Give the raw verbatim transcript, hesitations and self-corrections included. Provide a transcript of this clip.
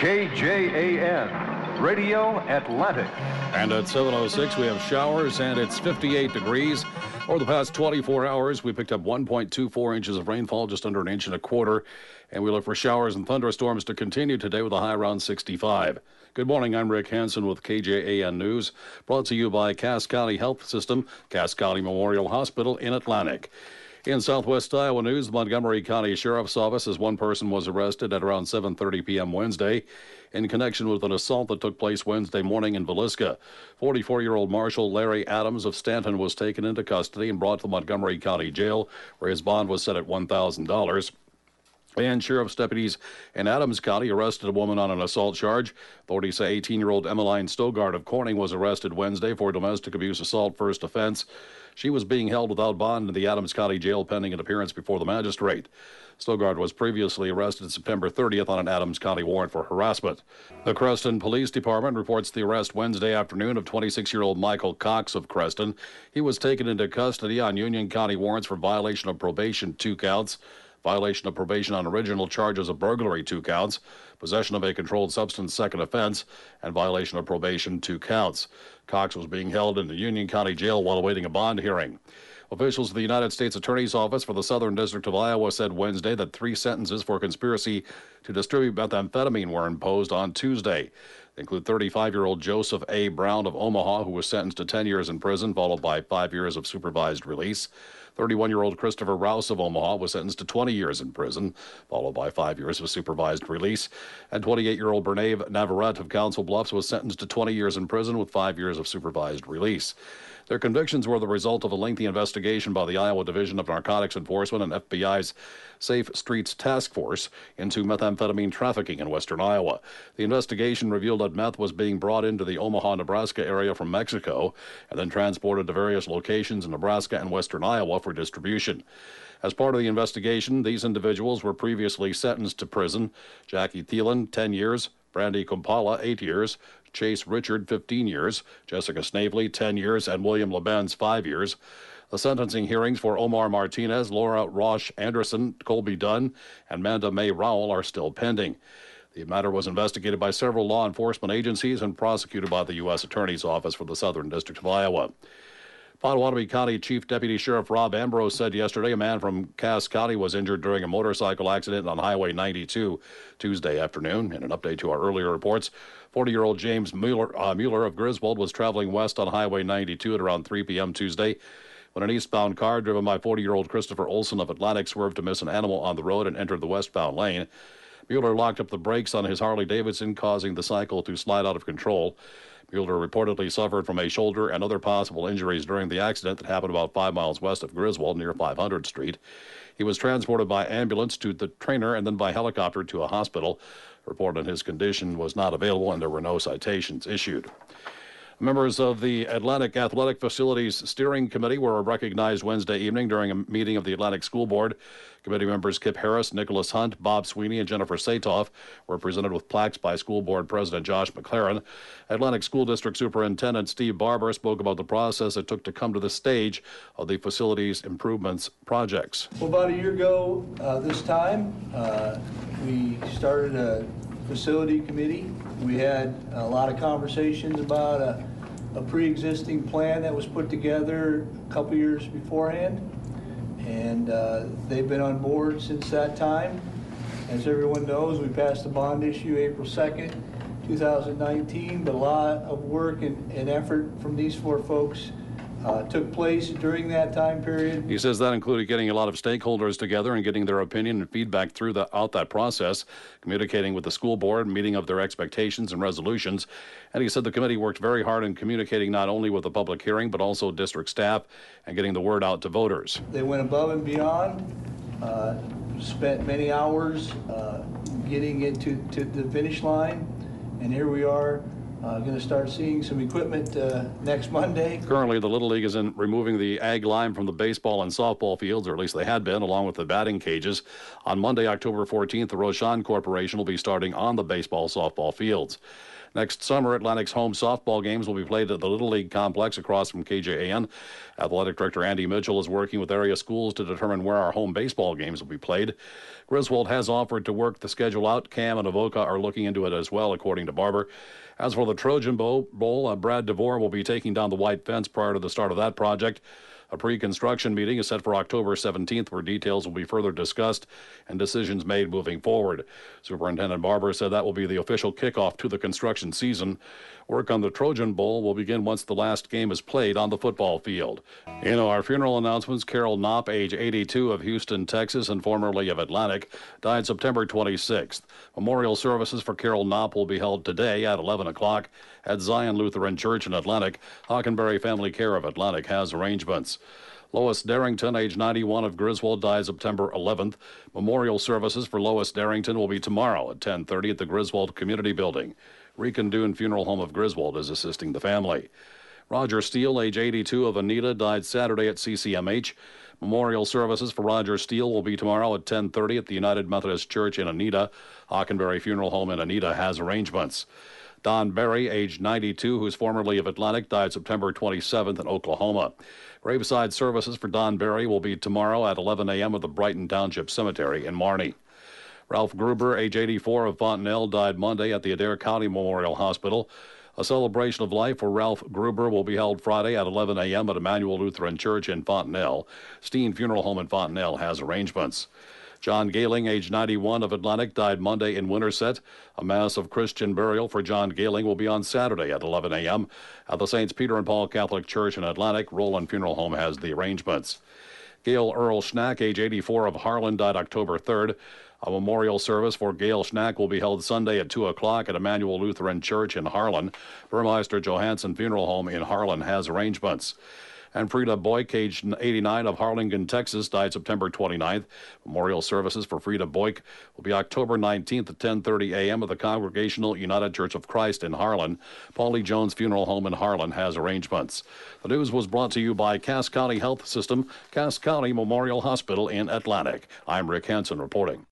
K J A N, Radio Atlantic. And at seven oh six, we have showers, and it's fifty-eight degrees. Over the past twenty-four hours, we picked up one point two four inches of rainfall, just under an inch and a quarter. And we look for showers and thunderstorms to continue today with a high around sixty-five. Good morning, I'm Rick Hansen with K J A N News, brought to you by Cass County Health System, Cass County Memorial Hospital in Atlantic. In Southwest Iowa news, the Montgomery County Sheriff's Office says one person was arrested at around seven thirty p.m. Wednesday in connection with an assault that took place Wednesday morning in Villisca. forty-four-year-old Marshal Larry Adams of Stanton was taken into custody and brought to the Montgomery County Jail, where his bond was set at one thousand dollars. And sheriff's deputies in Adams County arrested a woman on an assault charge. Authorities say eighteen-year-old Emmeline Stogard of Corning was arrested Wednesday for domestic abuse assault first offense. She was being held without bond in the Adams County Jail pending an appearance before the magistrate. Stogard was previously arrested September thirtieth on an Adams County warrant for harassment. The Creston Police Department reports the arrest Wednesday afternoon of twenty-six-year-old Michael Cox of Creston. He was taken into custody on Union County warrants for violation of probation, two counts. Violation of probation on original charges of burglary, two counts, possession of a controlled substance, second offense, and violation of probation, two counts. Cox was being held in the Union County Jail while awaiting a bond hearing. Officials of the United States Attorney's Office for the Southern District of Iowa said Wednesday that three sentences for conspiracy to distribute methamphetamine were imposed on Tuesday. They include thirty-five-year-old Joseph A. Brown of Omaha, who was sentenced to ten years in prison, followed by five years of supervised release. thirty-one-year-old Christopher Rouse of Omaha was sentenced to twenty years in prison, followed by five years of supervised release. And twenty-eight-year-old Bernave Navarrete of Council Bluffs was sentenced to twenty years in prison with five years of supervised release. Their convictions were the result of a lengthy investigation by the Iowa Division of Narcotics Enforcement and F B I's Safe Streets Task Force into methamphetamine trafficking in western Iowa. The investigation revealed that meth was being brought into the Omaha, Nebraska area from Mexico and then transported to various locations in Nebraska and western Iowa for distribution. As part of the investigation, these individuals were previously sentenced to prison. Jackie Thielen, ten years, Brandy Kumpala, eight years, Chase Richard, fifteen years, Jessica Snavely, ten years, and William LeBenz, five years. The sentencing hearings for Omar Martinez, Laura Rosh Anderson, Colby Dunn, and Manda May Rowell are still pending. The matter was investigated by several law enforcement agencies and prosecuted by the U S Attorney's Office for the Southern District of Iowa. Potawatomi County Chief Deputy Sheriff Rob Ambrose said yesterday a man from Cass County was injured during a motorcycle accident on Highway ninety-two Tuesday afternoon. In an update to our earlier reports, forty-year-old James Mueller, uh, Mueller of Griswold was traveling west on Highway ninety-two at around three p.m. Tuesday when an eastbound car driven by forty-year-old Christopher Olson of Atlantic swerved to miss an animal on the road and entered the westbound lane. Mueller locked up the brakes on his Harley-Davidson, causing the cycle to slide out of control. Mueller reportedly suffered from a shoulder and other possible injuries during the accident that happened about five miles west of Griswold near five hundred Street. He was transported by ambulance to the trainer and then by helicopter to a hospital. A report on his condition was not available and there were no citations issued. Members of the Atlantic Athletic Facilities Steering Committee were recognized Wednesday evening during a meeting of the Atlantic School Board. Committee members Kip Harris, Nicholas Hunt, Bob Sweeney, and Jennifer Satoff were presented with plaques by School Board President Josh McLaren. Atlantic School District Superintendent Steve Barber spoke about the process it took to come to the stage of the facilities improvements projects. Well, about a year ago uh, this time, uh, we started a facility committee. We had a lot of conversations about a, a pre-existing plan that was put together a couple years beforehand, and uh, they've been on board since that time. As everyone knows, we passed a bond issue April second, two thousand nineteen, but a lot of work and, and effort from these four folks Uh, took place during that time period. He says that included getting a lot of stakeholders together and getting their opinion and feedback through the, out that process, communicating with the school board, meeting of their expectations and resolutions. And he said the committee worked very hard in communicating not only with the public hearing, but also district staff and getting the word out to voters. They went above and beyond, uh, spent many hours uh, getting it to, to the finish line, and here we are Uh, going to start seeing some equipment uh, next Monday. Currently, the Little League is in removing the ag lime from the baseball and softball fields, or at least they had been, along with the batting cages. On Monday, October fourteenth, the Roshan Corporation will be starting on the baseball softball fields. Next summer, Atlantic's home softball games will be played at the Little League complex across from K J A N. Athletic Director Andy Mitchell is working with area schools to determine where our home baseball games will be played. Griswold has offered to work the schedule out. Cam and Avoca are looking into it as well, according to Barber. As for the Trojan Bowl, uh, Brad DeVore will be taking down the white fence prior to the start of that project. A pre-construction meeting is set for October seventeenth, where details will be further discussed and decisions made moving forward. Superintendent Barber said that will be the official kickoff to the construction season. Work on the Trojan Bowl will begin once the last game is played on the football field. In our funeral announcements, Carol Knopp, age eighty-two, of Houston, Texas, and formerly of Atlantic, died September twenty-sixth. Memorial services for Carol Knopp will be held today at eleven o'clock at Zion Lutheran Church in Atlantic. Hockenberry Family Care of Atlantic has arrangements. Lois Darrington, age ninety-one, of Griswold, died September eleventh. Memorial services for Lois Darrington will be tomorrow at ten thirty at the Griswold Community Building. Recondune Funeral Home of Griswold is assisting the family. Roger Steele, age eighty-two, of Anita, died Saturday at C C M H. Memorial services for Roger Steele will be tomorrow at ten thirty at the United Methodist Church in Anita. Hockenberry Funeral Home in Anita has arrangements. Don Berry, age ninety-two, who's formerly of Atlantic, died September twenty-seventh in Oklahoma. Graveside services for Don Berry will be tomorrow at eleven a.m. at the Brighton Township Cemetery in Marnie. Ralph Gruber, age eighty-four, of Fontenelle, died Monday at the Adair County Memorial Hospital. A celebration of life for Ralph Gruber will be held Friday at eleven a.m. at Emmanuel Lutheran Church in Fontenelle. Steen Funeral Home in Fontenelle has arrangements. John Galing, age ninety-one, of Atlantic, died Monday in Winterset. A mass of Christian burial for John Galing will be on Saturday at eleven a.m. at the Saints Peter and Paul Catholic Church in Atlantic. Roland Funeral Home has the arrangements. Gail Earl Schnack, age eighty-four, of Harlan, died October third. A memorial service for Gail Schnack will be held Sunday at two o'clock at Emmanuel Lutheran Church in Harlan. Burmeister Johansson Funeral Home in Harlan has arrangements. And Frida Boyk, age eighty-nine, of Harlingen, Texas, died September twenty-ninth. Memorial services for Frida Boyk will be October nineteenth at ten thirty a.m. at the Congregational United Church of Christ in Harlan. Paulie Jones Funeral Home in Harlan has arrangements. The news was brought to you by Cass County Health System, Cass County Memorial Hospital in Atlantic. I'm Rick Hansen reporting.